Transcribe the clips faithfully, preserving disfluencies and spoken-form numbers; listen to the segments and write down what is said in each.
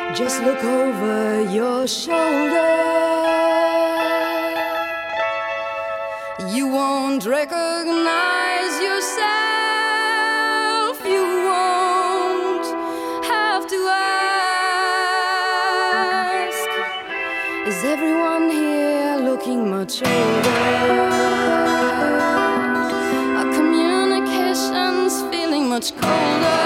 Just look over your shoulder. You won't recognize yourself. You won't have to ask. Is everyone here looking much older? Are communications feeling much colder?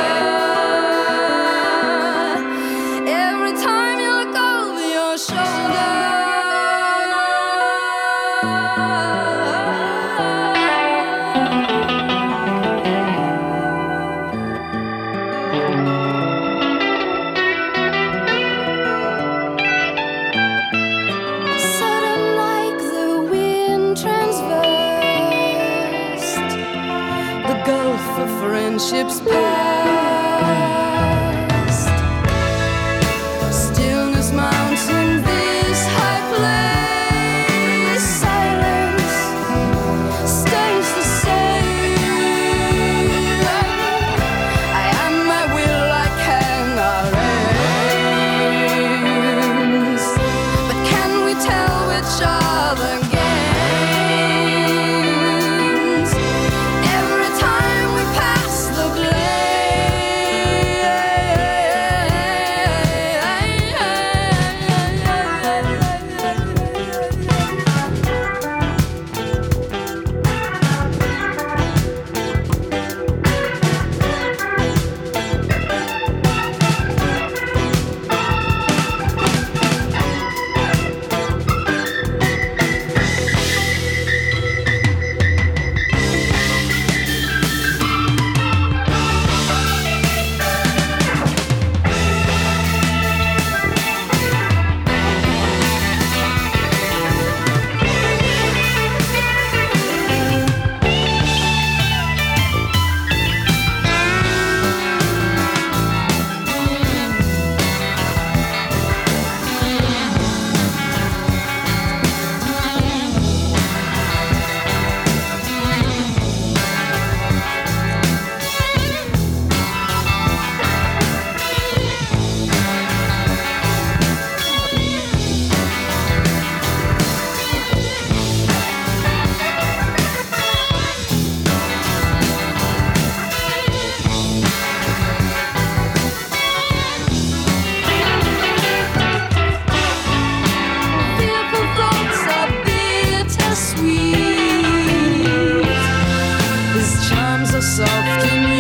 Friendships past. Stillness mounts in this high place. Silence stays the same. I am my will, I cannot raise. But can we tell which other games? Every time we pass the soft in